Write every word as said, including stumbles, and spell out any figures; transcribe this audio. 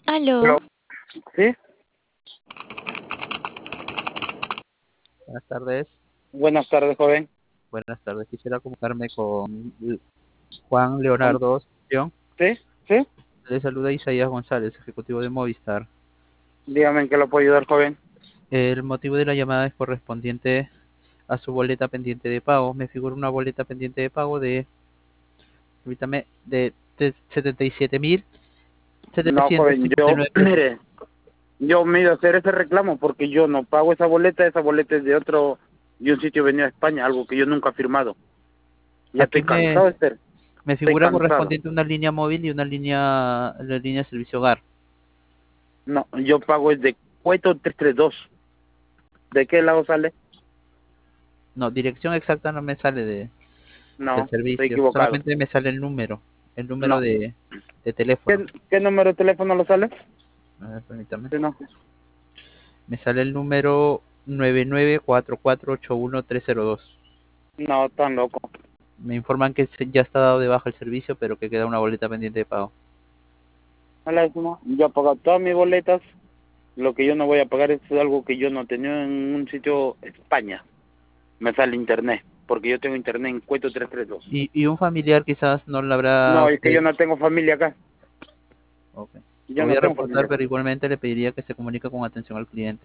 Aló, Pero, ¿sí? Buenas tardes. Buenas tardes, joven. Buenas tardes. Quisiera comunicarme con L- Juan ¿Con- Leonardo Asunción. ¿Sí? ¿Sí? Le saluda Isaías González, ejecutivo de Movistar. Dígame en qué lo puedo ayudar, joven. El motivo de la llamada es correspondiente a su boleta pendiente de pago. Me figura una boleta pendiente de pago de, permítame, de, de setenta y siete mil No, setecientos joven, cincuenta y yo, nueve pesos. mire, yo me iba a hacer ese reclamo porque yo no pago esa boleta. Esa boleta es de otro, de un sitio venido a España, algo que yo nunca he firmado. Ya Aquí estoy cansado me, de ser, me estoy figura cansado. correspondiente una línea móvil y una línea, la línea de servicio hogar. No, yo pago es de Cueto trescientos treinta y dos. ¿De qué lado sale? No, dirección exacta no me sale de, del No, estoy servicio. equivocado. Solamente me sale el número, el número No. de, de teléfono. ¿Qué, qué número de teléfono lo sale? A ver, permítame. Sí, no. Me sale el número nueve nueve cuatro cuatro ocho uno tres cero dos. No, tan loco. Me informan que se- ya está dado de baja el servicio, pero que queda una boleta pendiente de pago. Hola, no. Yo he pagado todas mis boletas. Lo que yo no voy a pagar es algo que yo no tenía en un sitio España. Me sale internet, porque yo tengo internet en Cueto trescientos treinta y dos. Y, y un familiar quizás no lo habrá No, es que usted. yo no tengo familia acá. Ok. Lo Yo voy no a tengo reportar, familia acá. pero igualmente le pediría que se comunique con atención al cliente.